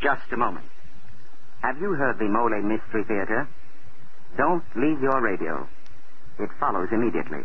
just a moment. Have you heard the Mole Mystery Theater? Don't leave your radio. It follows immediately.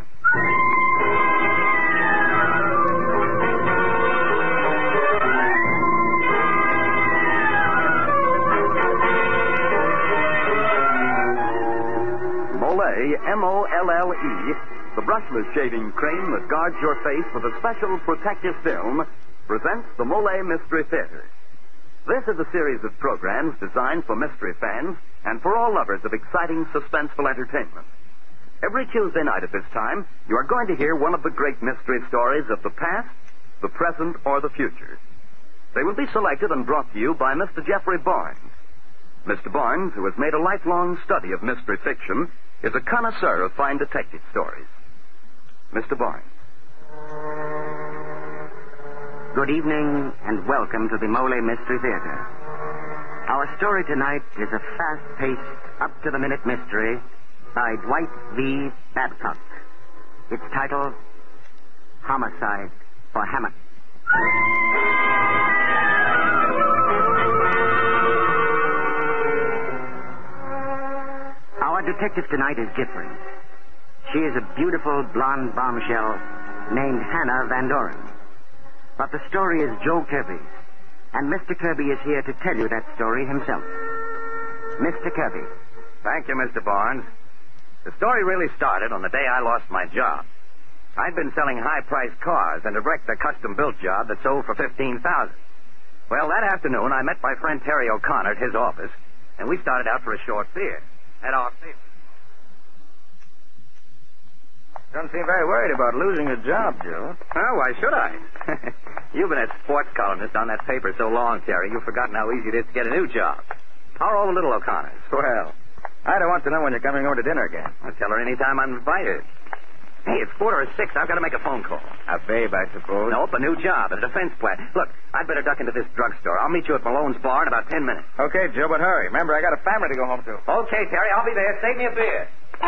Mole, M-O-L-L-E, the brushless shaving cream that guards your face with a special protective film, presents the Mole Mystery Theater. This is a series of programs designed for mystery fans and for all lovers of exciting, suspenseful entertainment. Every Tuesday night at this time, you are going to hear one of the great mystery stories of the past, the present, or the future. They will be selected and brought to you by Mr. Jeffrey Barnes. Mr. Barnes, who has made a lifelong study of mystery fiction, is a connoisseur of fine detective stories. Mr. Barnes. Good evening and welcome to the Mole Mystery Theater. Our story tonight is a fast-paced, up-to-the-minute mystery by Dwight V. Babcock. It's titled Homicide for Hammett. Our detective tonight is different. She is a beautiful blonde bombshell named Hannah Van Doren. But the story is Joe Kirby's, and Mr. Kirby is here to tell you that story himself. Mr. Kirby. Thank you, Mr. Barnes. The story really started on the day I lost my job. I'd been selling high-priced cars and had wrecked a custom-built job that sold for $15,000. Well, that afternoon, I met my friend Terry O'Connor at his office, and we started out for a short beer at our table. Don't seem very worried about losing your job, Joe. Oh, why should I? You've been a sports columnist on that paper so long, Terry, you've forgotten how easy it is to get a new job. How are all the little O'Connors? Well, I don't want to know when you're coming over to dinner again. I'll tell her any time I'm invited. Hey, it's 5:45. I've got to make a phone call. A babe, I suppose. Nope, a new job at a defense plant. Look, I'd better duck into this drugstore. I'll meet you at Malone's bar in about 10 minutes. Okay, Joe, but hurry. Remember, I got a family to go home to. Okay, Terry, I'll be there. Save me a beer.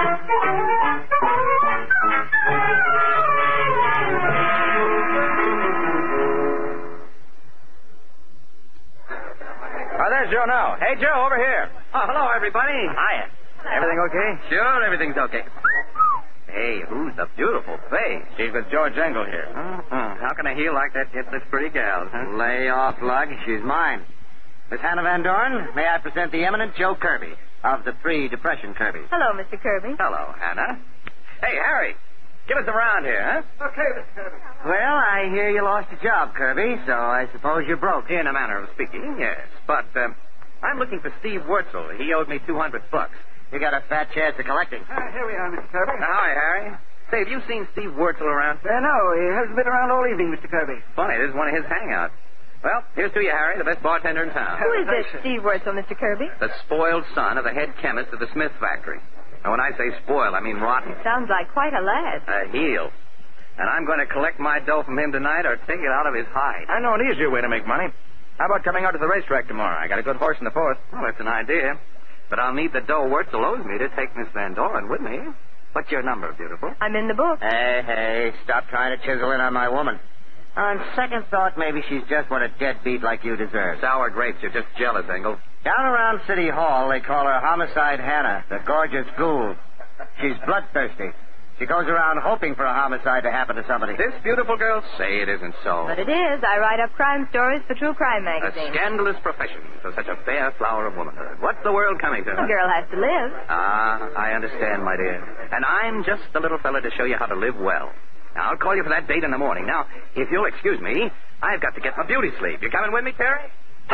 Oh, there's Joe now. Hey, Joe, over here. Oh, hello, everybody. Hiya. Everything okay? Sure, everything's okay. Hey, who's the beautiful face? She's with George Engel here. How can a heel like that get such pretty gals, huh? Lay off, Lug. She's mine. Miss Hannah Van Doren, may I present the eminent Joe Kirby of the pre-Depression Kirbys. Hello, Mr. Kirby. Hello, Hannah. Hey, Harry, give us a round here, huh? Okay, Mr. Kirby. Well, I hear you lost your job, Kirby, so I suppose you're broke. In a manner of speaking, yes. But I'm looking for Steve Wurzel. He owed me $200. You got a fat chance of collecting. Here we are, Mr. Kirby. Hi, Harry. Say, have you seen Steve Wurzel around? No, he hasn't been around all evening, Mr. Kirby. Funny, this is one of his hangouts. Well, here's to you, Harry, the best bartender in town. Who is this Steve Wurzel, Mr. Kirby? The spoiled son of the head chemist of the Smith factory. And when I say spoiled, I mean rotten. Sounds like quite a lad. A heel. And I'm going to collect my dough from him tonight or take it out of his hide. I know an easier way to make money. How about coming out to the racetrack tomorrow? I got a good horse in the fourth. Well, that's an idea. But I'll need the dough Wurzel owes me to take Miss Van Doren with me. What's your number, beautiful? I'm in the book. Hey, stop trying to chisel in on my woman. On second thought, maybe she's just what a deadbeat like you deserve. Sour grapes. You're just jealous, Engel. Down around City Hall, they call her Homicide Hannah, the gorgeous ghoul. She's bloodthirsty. She goes around hoping for a homicide to happen to somebody. This beautiful girl? Say it isn't so. But it is. I write up crime stories for True Crime magazine. A scandalous profession for such a fair flower of womanhood. What's the world coming to? A girl has to live. Ah, I understand, my dear. And I'm just the little fella to show you how to live well. Now, I'll call you for that date in the morning. Now, if you'll excuse me, I've got to get my beauty sleep. You coming with me, Terry?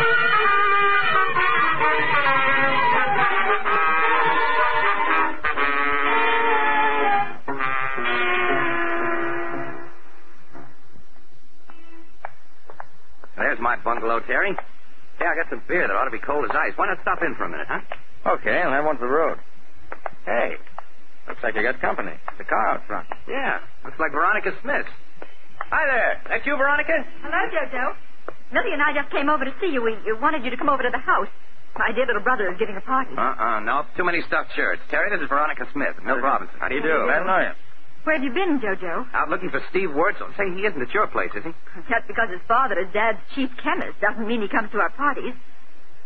There's my bungalow, Terry. Hey, I got some beer that ought to be cold as ice. Why not stop in for a minute, huh? Okay, I'll have one for the road. Hey, looks like you got company. The car out front. Yeah, looks like Veronica Smith. Hi there. That you, Veronica? Hello, Jojo. Millie and I just came over to see you. We wanted you to come over to the house. My dear little brother is giving a party. No. Too many stuffed shirts. Terry, this is Veronica Smith, Milt Robinson. How do you do? Glad to know you. Where have you been, Jojo? Out looking for Steve Wurzel. Say, he isn't at your place, is he? Just because his father is Dad's chief chemist doesn't mean he comes to our parties.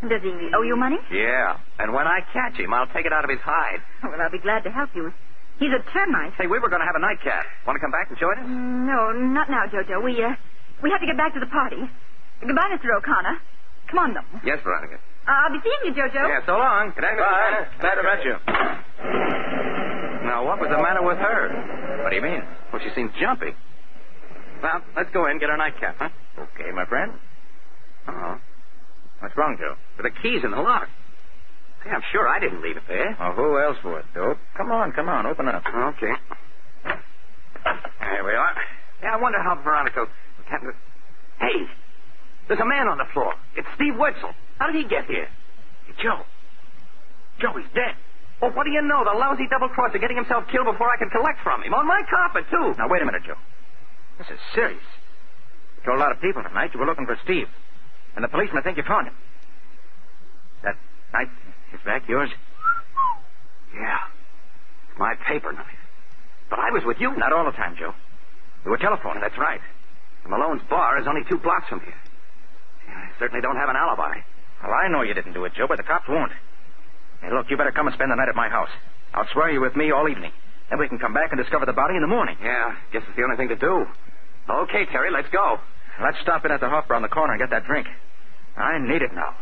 Does he owe you money? Yeah. And when I catch him, I'll take it out of his hide. Well, I'll be glad to help you. He's a termite. Hey, we were going to have a nightcap. Want to come back and join us? No, not now, Jojo. We have to get back to the party. Goodbye, Mr. O'Connor. Come on, though. Yes, Veronica. I'll be seeing you, Jojo. Yeah, so long. Good night, Bye. Glad to meet you. Now, what was the matter with her? What do you mean? Well, she seemed jumpy. Well, let's go in and get our nightcap, huh? Okay, my friend. Uh-oh. What's wrong, Joe? With the keys in the lock. Hey, I'm sure I didn't leave it there. Oh, who else would, Dope? Come on, open up. Okay. There we are. Yeah, I wonder how Veronica... Hey, there's a man on the floor. It's Steve Wetzel. How did he get here? Hey, Joe, he's dead. Well, what do you know? The lousy double-crosser getting himself killed before I can collect from him. On my carpet, too. Now, wait a minute, Joe. This is serious. You told a lot of people tonight you were looking for Steve. And the policemen think you found him. That knife is back yours? Yeah. It's my paper knife. But I was with you. Not all the time, Joe. You were telephoning. That's right. The Malone's bar is only 2 blocks from here. I certainly don't have an alibi. Well, I know you didn't do it, Joe, but the cops won't. Hey, look, you better come and spend the night at my house. I'll swear you with me all evening. Then we can come back and discover the body in the morning. Yeah, guess it's the only thing to do. Okay, Terry, let's go. Let's stop in at the Hofbräu on the corner and get that drink. I need it now.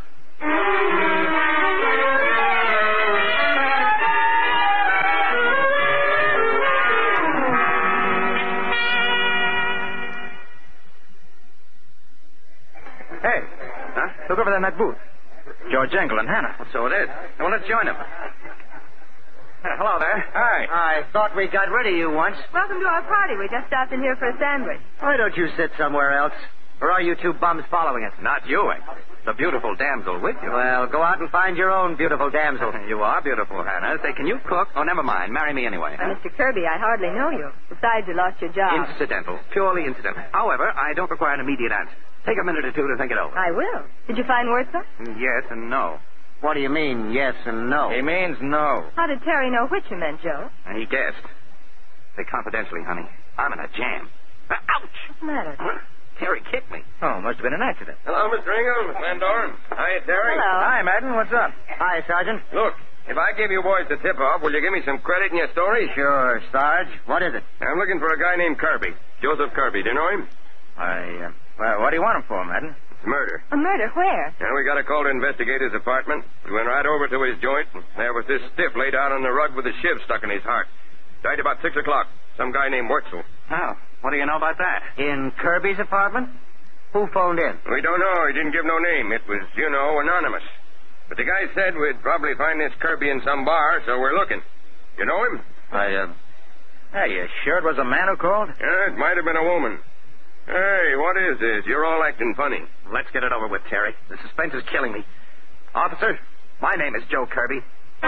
Hey. Huh? Look over there in that booth. George Engel and Hannah. So it is. Well, let's join them. Hello there. Hi. I thought we got rid of you once. Welcome to our party. We just stopped in here for a sandwich. Why don't you sit somewhere else? Or are you 2 bums following us? Not you, Engel. The beautiful damsel with you. Well, go out and find your own beautiful damsel. You are beautiful, Hannah. Say, can you cook? Oh, never mind. Marry me anyway. Mr. Kirby, I hardly know you. Besides, you lost your job. Incidental. Purely incidental. However, I don't require an immediate answer. Take a minute or 2 to think it over. I will. Did you find Wurzel? Yes and no. What do you mean, yes and no? He means no. How did Terry know which you meant, Joe? And he guessed. Say confidentially, honey. I'm in a jam. Ouch! What's the matter? Terry kicked me. Oh, must have been an accident. Hello, Mr. Engel, Miss Van Doren. Hiya, Terry. Hello. Hi, Madden. What's up? Hi, Sergeant. Look, if I give you boys the tip-off, will you give me some credit in your story? Sure, Sarge. What is it? I'm looking for a guy named Kirby. Joseph Kirby. Do you know him? Well, what do you want him for, Madden? It's murder. A murder? Where? And we got a call to investigate his apartment. We went right over to his joint, and there was this stiff laid out on the rug with a shiv stuck in his heart. Died about 6 o'clock. Some guy named Wurzel. Oh, what do you know about that? In Kirby's apartment? Who phoned in? We don't know. He didn't give no name. It was, anonymous. But the guy said we'd probably find this Kirby in some bar, so we're looking. You know him? Hey, you sure it was a man who called? Yeah, it might have been a woman. Hey, what is this? You're all acting funny. Let's get it over with, Terry. The suspense is killing me. Officer, my name is Joe Kirby.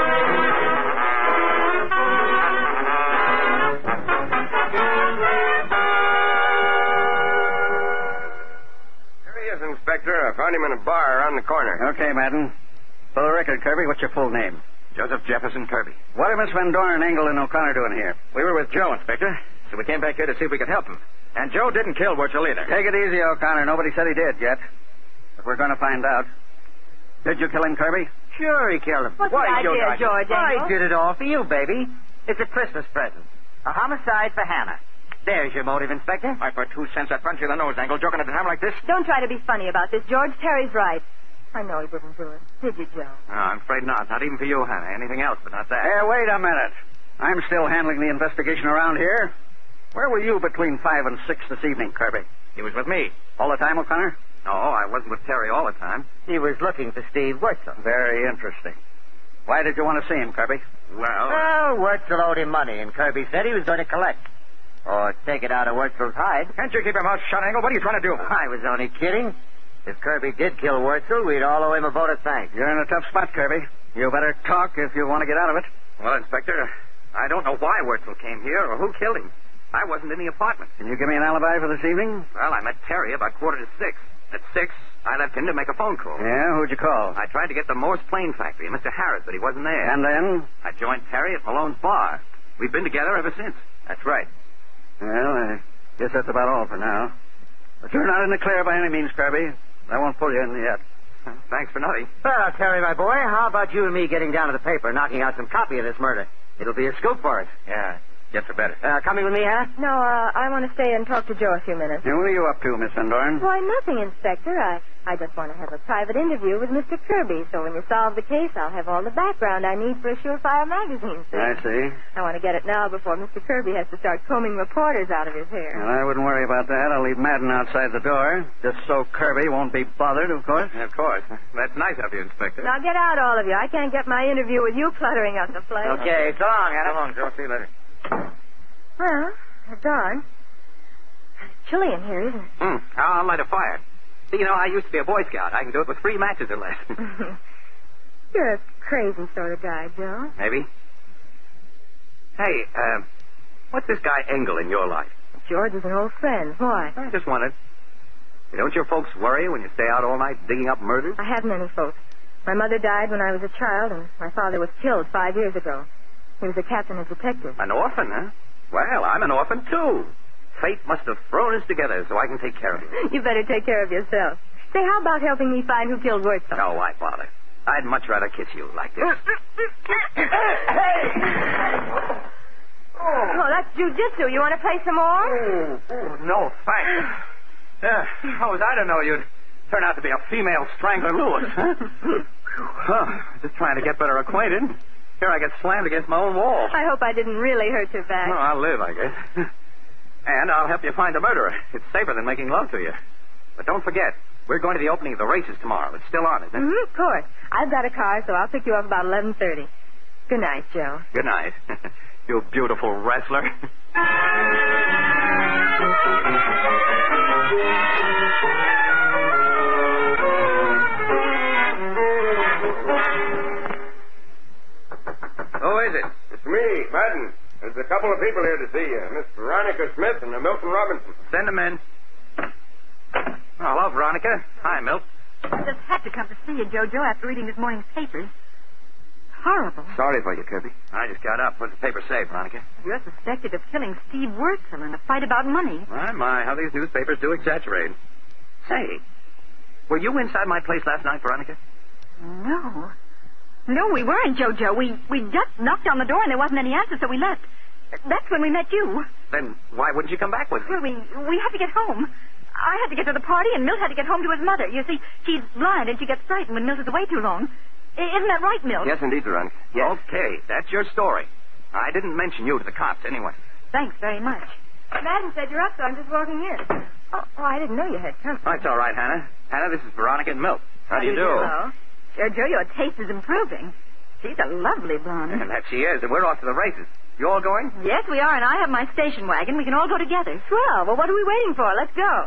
There he is, Inspector. I found him in a bar around the corner. Okay, Madden. For the record, Kirby, what's your full name? Joseph Jefferson Kirby. What are Miss Van Doren, Engel, and O'Connor doing here? We were with Joe, Inspector. So we came back here to see if we could help him. And Joe didn't kill Wurzel either. Take it easy, O'Connor. Nobody said he did yet. But we're going to find out. Did you kill him, Kirby? Sure, he killed him. What's Why, the Joe, idea, George I Engel? did it all for you, baby. It's a Christmas present. A homicide for Hannah. There's your motive, Inspector. Why, for 2 cents, I'd punch you in the nose, Engel, joking at a time like this. Don't try to be funny about this, George. Terry's right. I know he wouldn't do it. Did you, Joe? No, I'm afraid not. Not even for you, Hannah. Anything else, but not that. Hey, wait a minute. I'm still handling the investigation around here. Where were you between 5 and 6 this evening, Kirby? He was with me. All the time, O'Connor? No, I wasn't with Terry all the time. He was looking for Steve Wurzel. Very interesting. Why did you want to see him, Kirby? Well, Wurzel owed him money, and Kirby said he was going to collect. Or take it out of Wurzel's hide. Can't you keep your mouth shut, Engel? What are you trying to do? I was only kidding. If Kirby did kill Wurzel, we'd all owe him a vote of thanks. You're in a tough spot, Kirby. You better talk if you want to get out of it. Well, Inspector, I don't know why Wurzel came here or who killed him. I wasn't in the apartment. Can you give me an alibi for this evening? Well, I met Terry about 5:45. At 6, I left him to make a phone call. Yeah, who'd you call? I tried to get the Morse Plane Factory, Mr. Harris, but he wasn't there. And then? I joined Terry at Malone's bar. We've been together ever since. That's right. Well, I guess that's about all for now. But you're not in the clear by any means, Kirby. I won't pull you in yet. Thanks for nothing. Well, Terry, my boy, how about you and me getting down to the paper, knocking out some copy of this murder? It'll be a scoop for us. Yeah, gets for better. Coming with me, Hannah? No, I want to stay and talk to Joe a few minutes. What are you up to, Miss Van Dorn? Why, nothing, Inspector. I just want to have a private interview with Mr. Kirby, so when you solve the case, I'll have all the background I need for a Surefire magazine, see? I see. I want to get it now before Mr. Kirby has to start combing reporters out of his hair. Well, I wouldn't worry about that. I'll leave Madden outside the door, just so Kirby won't be bothered, of course. Of course. That's nice of you, Inspector. Now get out, all of you. I can't get my interview with you cluttering up the place. Okay, so long, Hannah. So long, Joe. See you later. Well, it's dark. It's chilly in here, isn't it? I'll light a fire. See, you know, I used to be a Boy Scout. I can do it with 3 matches or less. You're a crazy sort of guy, Joe. Maybe. Hey, what's this guy Engel in your life? George is an old friend. Why? I just wondered. Don't your folks worry when you stay out all night digging up murders? I haven't any folks. My mother died when I was a child, and my father was killed 5 years ago. He was a captain of detectives. An orphan, huh? Well, I'm an orphan, too. Fate must have thrown us together so I can take care of you. You better take care of yourself. Say, how about helping me find who killed Wurzel? No, why bother? I'd much rather kiss you like this. Oh, that's jujitsu. You want to play some more? No, thanks. How was I to know you'd turn out to be a female Strangler Lewis, huh? Just trying to get better acquainted. Here I get slammed against my own wall. I hope I didn't really hurt your back. Well, I'll live, I guess. And I'll help you find the murderer. It's safer than making love to you. But don't forget, we're going to the opening of the races tomorrow. It's still on, isn't it? Of course. I've got a car, so I'll pick you up about 11:30. Good night, Joe. Good night. You beautiful wrestler. Who is it? It's me, Madden. There's a couple of people here to see you. Miss Veronica Smith and Milton Robinson. Send them in. Hello, Veronica. Hi, Milt. I just had to come to see you, Jojo, after reading this morning's papers. Horrible. Sorry for you, Kirby. I just got up. What's the paper say, Veronica? You're suspected of killing Steve Wurzel in a fight about money. My, how these newspapers do exaggerate. Say, were you inside my place last night, Veronica? No. No, we weren't, Jojo. We just knocked on the door and there wasn't any answer, so we left. That's when we met you. Then why wouldn't you come back with me? Well, we had to get home. I had to get to the party, and Milt had to get home to his mother. You see, she's blind, and she gets frightened when Milt is away too long. Isn't that right, Milt? Yes, indeed, Veronica. Yes. Okay, that's your story. I didn't mention you to the cops anyway. Thanks very much. Madden said you're up, so I'm just walking in. Oh, I didn't know you had company. Oh, it's all right, Hannah. Hannah, this is Veronica and Milt. How do you do? Hello. Jojo, your taste is improving. She's a lovely blonde. And that she is, and we're off to the races. You all going? Yes, we are, and I have my station wagon. We can all go together. Swell. Well, what are we waiting for? Let's go.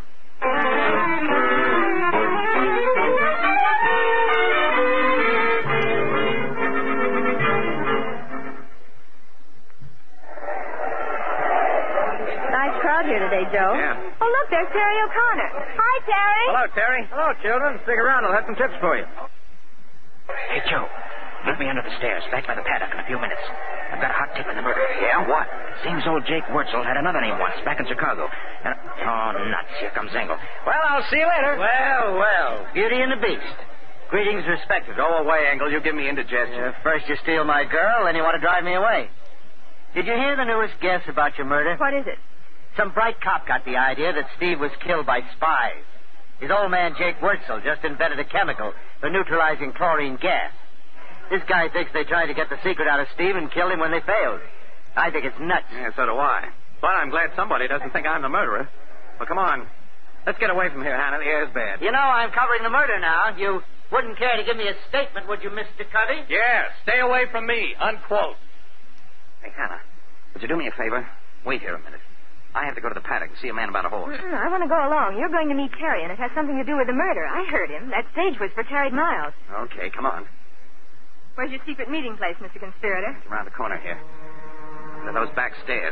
Nice crowd here today, Joe. Yeah. Oh, look, there's Terry O'Connor. Hi, Terry. Hello, Terry. Hello, children. Stick around. I'll have some tips for you. Hey, Joe. Meet me under the stairs, back by the paddock in a few minutes. I've got a hot tip in the murder. Yeah? What? Seems old Jake Wurzel had another name once, back in Chicago. And, oh, nuts. Here comes Engel. Well, I'll see you later. Well. Beauty and the Beast. Greetings respected. Go away, Engel. You give me indigestion. First you steal my girl, then you want to drive me away. Did you hear the newest guess about your murder? What is it? Some bright cop got the idea that Steve was killed by spies. His old man, Jake Wurzel, just invented a chemical for neutralizing chlorine gas. This guy thinks they tried to get the secret out of Steve and killed him when they failed. I think it's nuts. Yeah, so do I. But I'm glad somebody doesn't think I'm the murderer. Well, come on. Let's get away from here, Hannah. The air's bad. You know, I'm covering the murder now. You wouldn't care to give me a statement, would you, Mr. Covey? Yeah, stay away from me. Unquote. Hey, Hannah, would you do me a favor? Wait here a minute. I have to go to the paddock and see a man about a horse. I want to go along. You're going to meet Terry, and it has something to do with the murder. I heard him. That stage was for Terry Miles. Okay, come on. Where's your secret meeting place, Mr. Conspirator? It's around the corner here. To those back stairs.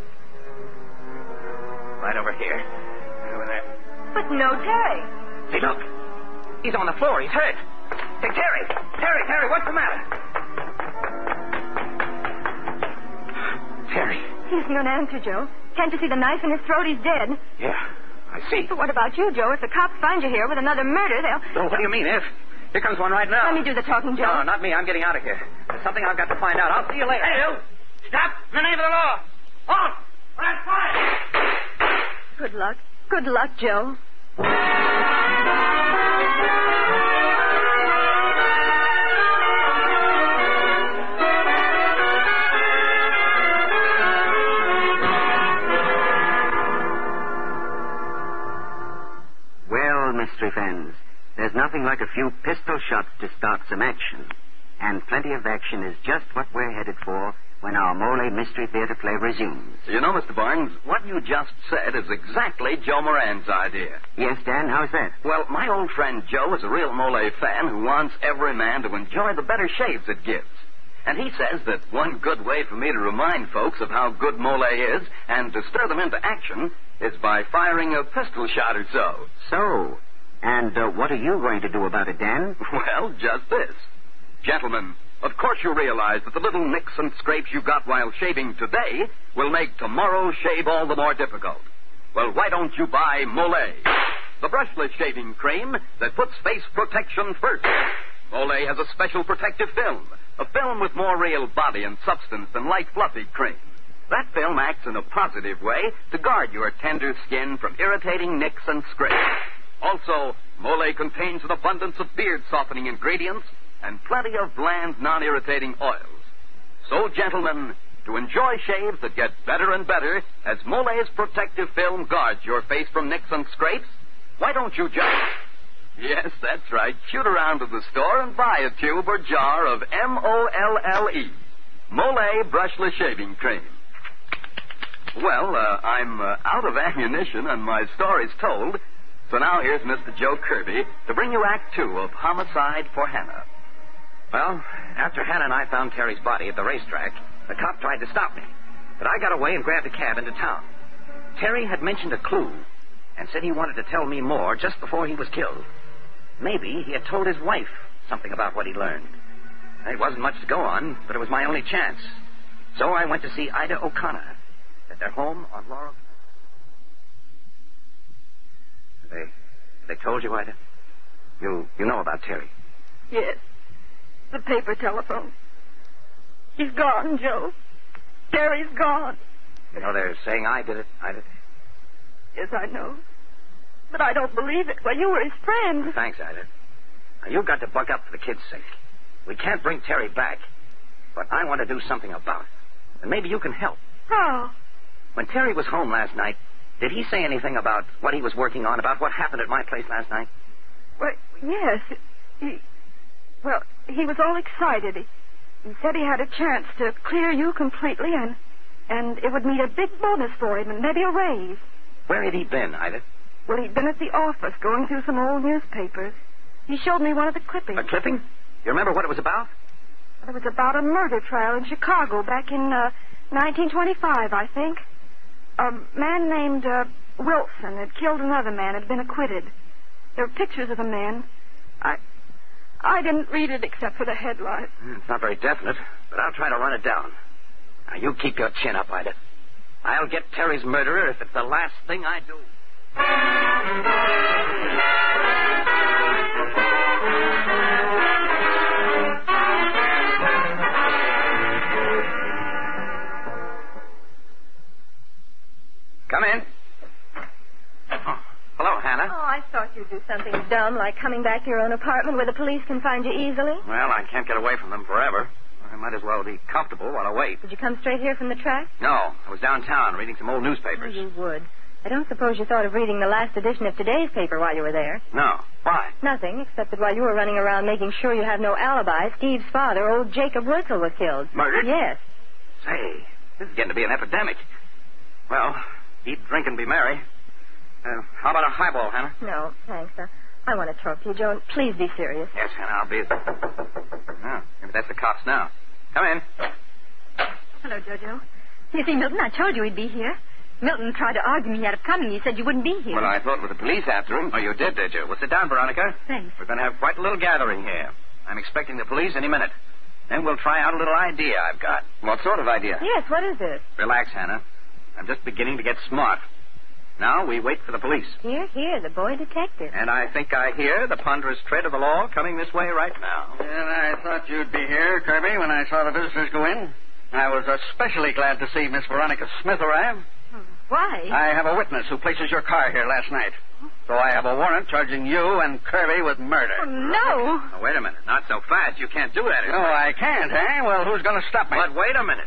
Right over here. Over there. But no Terry. Hey, look. He's on the floor. He's hurt. Hey, Terry! Terry, what's the matter? Terry. He isn't going to answer, Joe. Can't you see the knife in his throat? He's dead. Yeah, I see. But what about you, Joe? If the cops find you here with another murder, they'll... Oh, what do you mean, if? Here comes one right now. Let me do the talking, Joe. No, not me. I'm getting out of here. There's something I've got to find out. I'll see you later. Hey, you! Stop! In the name of the law! Halt! That's fine! Good luck. Good luck, Joe. Well, mystery fans, there's nothing like a few pistol shots to start some action. And plenty of action is just what we're headed for when our Mole Mystery Theater play resumes. You know, Mr. Barnes, what you just said is exactly Joe Moran's idea. Yes, Dan, how's that? Well, my old friend Joe is a real Mole fan who wants every man to enjoy the better shaves it gives. And he says that one good way for me to remind folks of how good Mole is and to stir them into action is by firing a pistol shot or so. So, and what are you going to do about it, Dan? Well, just this. Gentlemen, of course you realize that the little nicks and scrapes you got while shaving today will make tomorrow's shave all the more difficult. Well, why don't you buy Mole, the brushless shaving cream that puts face protection first. Mole has a special protective film, a film with more real body and substance than light fluffy cream. That film acts in a positive way to guard your tender skin from irritating nicks and scrapes. Also, Mole contains an abundance of beard-softening ingredients and plenty of bland, non-irritating oils. So, gentlemen, to enjoy shaves that get better and better as Mole's protective film guards your face from nicks and scrapes, why don't you just... Yes, that's right. Shoot around to the store and buy a tube or jar of M-O-L-L-E, Mole Brushless Shaving Cream. Well, I'm out of ammunition and my story's told, so now here's Mr. Joe Kirby to bring you Act 2 of Homicide for Hannah. Well, after Hannah and I found Terry's body at the racetrack, the cop tried to stop me. But I got away and grabbed a cab into town. Terry had mentioned a clue and said he wanted to tell me more just before he was killed. Maybe he had told his wife something about what he learned. It wasn't much to go on, but it was my only chance. So I went to see Ida O'Connor at their home on Laurel. They told you, Ida? You know about Terry? Yes. The paper telephone. He's gone, Joe. Terry's gone. You know, they're saying I did it, Ida. Yes, I know. But I don't believe it. Well, you were his friend. Thanks, Ida. Now, you've got to buck up for the kid's sake. We can't bring Terry back, but I want to do something about it. And maybe you can help. How? When Terry was home last night, did he say anything about what he was working on, about what happened at my place last night? Well, yes. He was all excited. He said he had a chance to clear you completely, and it would mean a big bonus for him and maybe a raise. Where had he been, Ida? Well, he'd been at the office going through some old newspapers. He showed me one of the clippings. A clipping? You remember what it was about? It was about a murder trial in Chicago back in 1925, I think. A man named Wilson had killed another man, had been acquitted. There were pictures of the man. I didn't read it except for the headline. It's not very definite, but I'll try to run it down. Now, you keep your chin up, Ida. I'll get Terry's murderer if it's the last thing I do. Come in. Oh, hello, Hannah. Oh, I thought you'd do something dumb like coming back to your own apartment where the police can find you easily. Well, I can't get away from them forever. I might as well be comfortable while I wait. Did you come straight here from the track? No, I was downtown reading some old newspapers. Oh, you would. I don't suppose you thought of reading the last edition of today's paper while you were there. No. Why? Nothing, except that while you were running around making sure you have no alibi, Steve's father, old Jacob Wurzel, was killed. Murdered? Yes. Say, this is getting to be an epidemic. Well, eat, drink, and be merry. How about a highball, Hannah? No, thanks. I want to talk to you, Joe. Please be serious. Yes, Hannah, I'll be... Oh, maybe that's the cops now. Come in. Hello, Jojo. You see, Milton, I told you he'd be here. Milton tried to argue me out of coming. He said you wouldn't be here. Well, I thought with the police after him. Oh, you did you? Well, sit down, Veronica. Thanks. We're going to have quite a little gathering here. I'm expecting the police any minute. Then we'll try out a little idea I've got. What sort of idea? Yes, what is it? Relax, Hannah. I'm just beginning to get smart. Now we wait for the police. Here, the boy detective. And I think I hear the ponderous tread of the law coming this way right now. And I thought you'd be here, Kirby, when I saw the visitors go in. I was especially glad to see Miss Veronica Smith arrive. Why? I have a witness who places your car here last night. So I have a warrant charging you and Kirby with murder. Oh, no. Now, wait a minute. Not so fast. You can't do that. No, I can't, eh? Well, who's going to stop me? But wait a minute.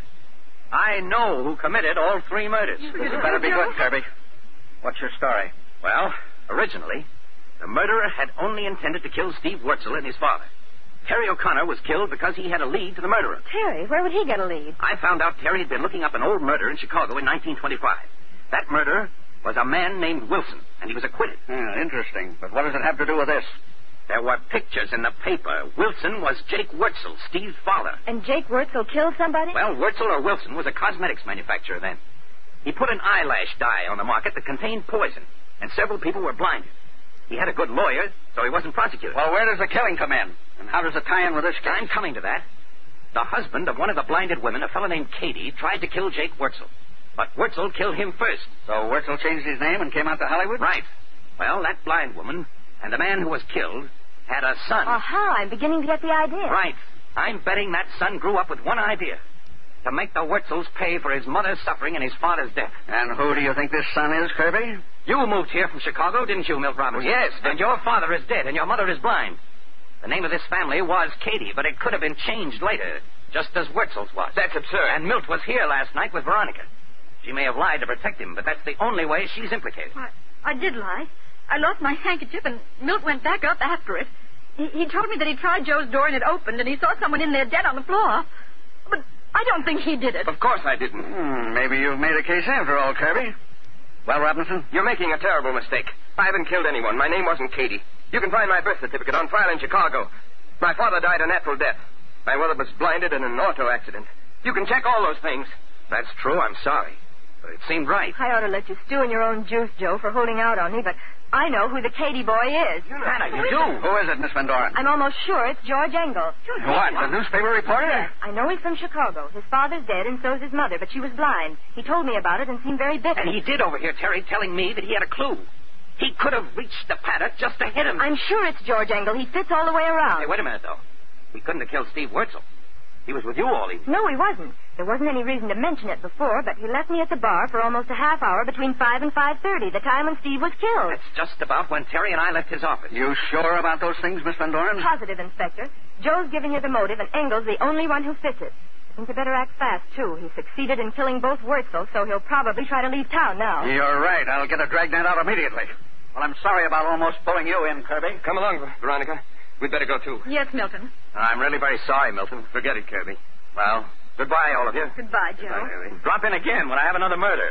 I know who committed all 3 murders. This better be good, Kirby. What's your story? Well, originally, the murderer had only intended to kill Steve Wurzel and his father. Terry O'Connor was killed because he had a lead to the murderer. Terry? Where would he get a lead? I found out Terry had been looking up an old murder in Chicago in 1925. That murderer was a man named Wilson, and he was acquitted. Interesting. But what does it have to do with this? There were pictures in the paper. Wilson was Jake Wurzel, Steve's father. And Jake Wurzel killed somebody? Well, Wurzel or Wilson was a cosmetics manufacturer then. He put an eyelash dye on the market that contained poison, and several people were blinded. He had a good lawyer, so he wasn't prosecuted. Well, where does the killing come in? And how does it tie in with this case? I'm coming to that. The husband of one of the blinded women, a fellow named Cady, tried to kill Jake Wurzel. But Wurzel killed him first. So Wurzel changed his name and came out to Hollywood? Right. Well, that blind woman and the man who was killed had a son. Aha, I'm beginning to get the idea. Right. I'm betting that son grew up with one idea. To make the Wurzels pay for his mother's suffering and his father's death. And who do you think this son is, Kirby? You moved here from Chicago, didn't you, Milt Robinson? Yes. And your father is dead and your mother is blind. The name of this family was Cady, but it could have been changed later, just as Wurzel's was. That's absurd. And Milt was here last night with Veronica. She may have lied to protect him, but that's the only way she's implicated. I did lie. I lost my handkerchief, and Milt went back up after it. He told me that he tried Joe's door and it opened, and he saw someone in there dead on the floor. But I don't think he did it. Of course I didn't. Maybe you've made a case after all, Kirby. Well, Robinson? You're making a terrible mistake. I haven't killed anyone. My name wasn't Cady. You can find my birth certificate on file in Chicago. My father died a natural death. My mother was blinded in an auto accident. You can check all those things. That's true. I'm sorry. But it seemed right. I ought to let you stew in your own juice, Joe, for holding out on me, but I know who the Cady boy is. Hannah, you do? Who is it, Miss Van Doren? I'm almost sure it's George Engel. What, the newspaper reporter? Yes, I know he's from Chicago. His father's dead, and so's his mother, but she was blind. He told me about it and seemed very bitter. And he did overhear Terry telling me that he had a clue. He could have reached the paddock just to hit him. I'm sure it's George Engel. He fits all the way around. Hey, wait a minute, though. He couldn't have killed Steve Wurzel. He was with you all evening. No, he wasn't. There wasn't any reason to mention it before, but he left me at the bar for almost a half hour between 5 and 5:30, the time when Steve was killed. That's just about when Terry and I left his office. You sure about those things, Miss Van Doren? Positive, Inspector. Joe's giving you the motive, and Engel's the only one who fits it. I think you better act fast, too. He succeeded in killing both Wurzel, so he'll probably try to leave town now. You're right. I'll get a dragnet out immediately. Well, I'm sorry about almost pulling you in, Kirby. Come along, Veronica. We'd better go, too. Yes, Milton. I'm really very sorry, Milton. Forget it, Kirby. Well, goodbye, all of you. Goodbye, Joe. Bye, Harry. Drop in again when I have another murder.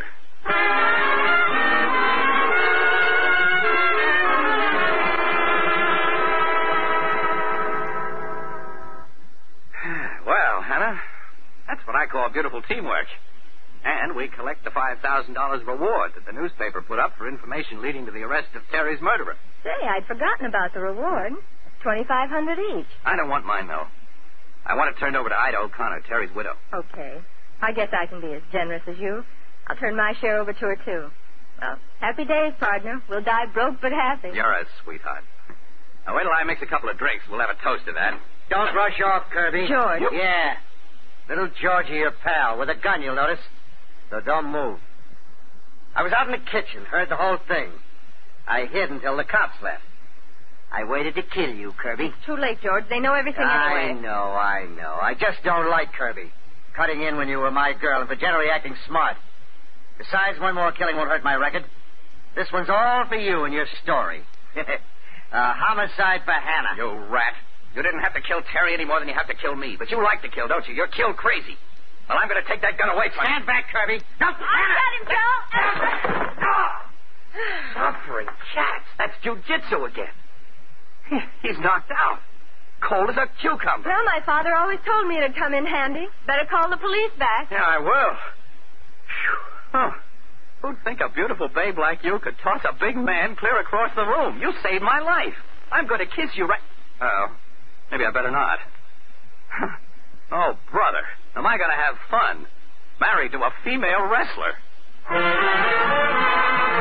Well, Hannah, that's what I call beautiful teamwork. And we collect the $5,000 reward that the newspaper put up for information leading to the arrest of Terry's murderer. Say, I'd forgotten about the reward. $2,500 each. I don't want mine, though. I want it turned over to Ida O'Connor, Terry's widow. Okay. I guess I can be as generous as you. I'll turn my share over to her, too. Well, happy days, partner. We'll die broke but happy. You're a sweetheart. Now, wait till I mix a couple of drinks. We'll have a toast to that. Don't rush off, Kirby. George. Yeah. Little Georgie, your pal, with a gun, you'll notice. So don't move. I was out in the kitchen, heard the whole thing. I hid until the cops left. I waited to kill you, Kirby. It's too late, George. They know everything anyway. I know. I just don't like Kirby. Cutting in when you were my girl and for generally acting smart. Besides, one more killing won't hurt my record. This one's all for you and your story. Homicide for Hannah. You rat. You didn't have to kill Terry any more than you have to kill me. But you like to kill, don't you? You're kill crazy. Well, I'm going to take that gun away from you. Stand back, Kirby. No, I got him, Joe. Suffering cats. That's jujitsu again. He's knocked out. Cold as a cucumber. Well, my father always told me it'd come in handy. Better call the police back. Yeah, I will. Phew. Huh. Who'd think a beautiful babe like you could toss a big man clear across the room? You saved my life. I'm going to kiss you right... Oh, maybe I better not. Oh, brother, am I going to have fun? Married to a female wrestler.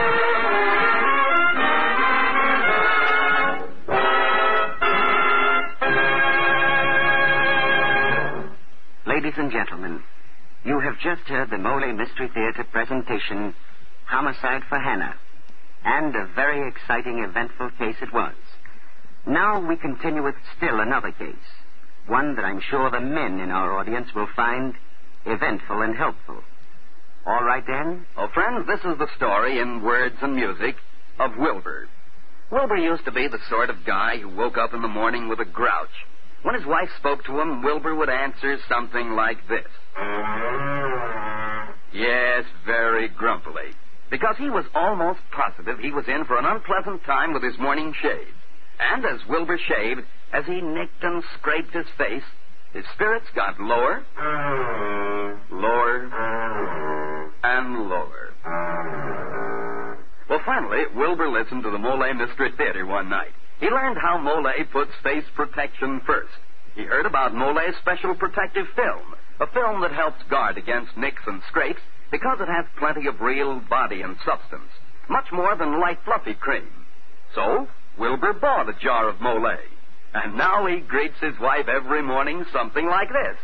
Ladies and gentlemen, you have just heard the Mole Mystery Theater presentation, Homicide for Hannah. And a very exciting, eventful case it was. Now we continue with still another case. One that I'm sure the men in our audience will find eventful and helpful. All right, Dan? Oh, friends, this is the story in words and music of Wilbur. Wilbur used to be the sort of guy who woke up in the morning with a grouch. When his wife spoke to him, Wilbur would answer something like this. Yes, very grumpily. Because he was almost positive he was in for an unpleasant time with his morning shave. And as Wilbur shaved, as he nicked and scraped his face, his spirits got lower, lower, and lower. Well, finally, Wilbur listened to the Mole Mystery Theater one night. He learned how Mole puts face protection first. He heard about Mole's special protective film, a film that helps guard against nicks and scrapes because it has plenty of real body and substance, much more than light fluffy cream. So, Wilbur bought a jar of Mole, and now he greets his wife every morning something like this.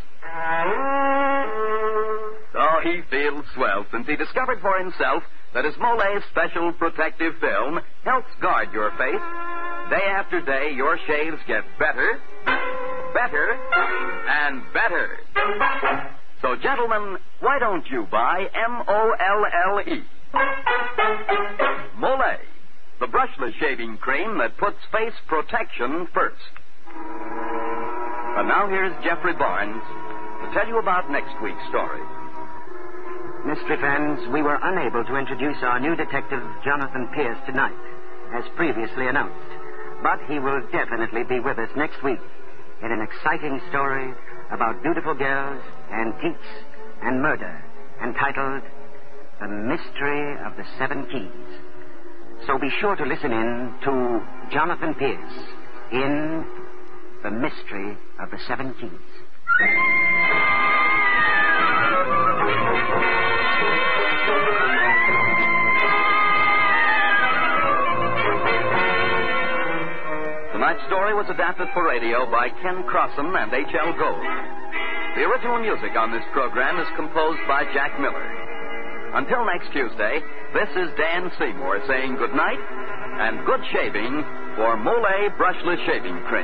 Oh, he feels swell since he discovered for himself that his Mole's special protective film helps guard your face. Day after day, your shaves get better, better, and better. So, gentlemen, why don't you buy M-O-L-L-E? Mole, the brushless shaving cream that puts face protection first. And now here's Jeffrey Barnes to tell you about next week's story. Mystery fans, we were unable to introduce our new detective, Jonathan Pierce, tonight, as previously announced. But he will definitely be with us next week in an exciting story about beautiful girls, antiques, and murder, entitled The Mystery of the Seven Keys. So be sure to listen in to Jonathan Pierce in The Mystery of the Seven Keys. Tonight's story was adapted for radio by Ken Crossan and H.L. Gold. The original music on this program is composed by Jack Miller. Until next Tuesday, this is Dan Seymour saying good night and good shaving for Mole Brushless Shaving Cream.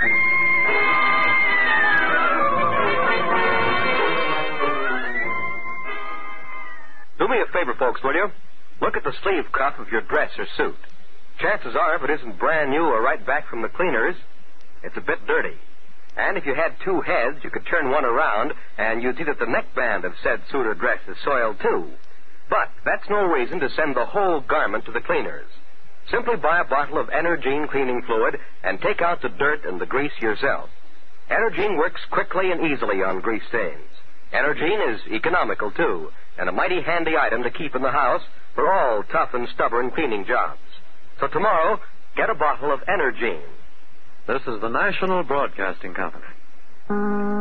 Do me a favor, folks, will you? Look at the sleeve cuff of your dress or suit. Chances are, if it isn't brand new or right back from the cleaners, it's a bit dirty. And if you had two heads, you could turn one around, and you'd see that the neckband of said suit or dress is soiled, too. But that's no reason to send the whole garment to the cleaners. Simply buy a bottle of Energine cleaning fluid and take out the dirt and the grease yourself. Energine works quickly and easily on grease stains. Energine is economical, too, and a mighty handy item to keep in the house for all tough and stubborn cleaning jobs. So tomorrow, get a bottle of Energine. This is the National Broadcasting Company.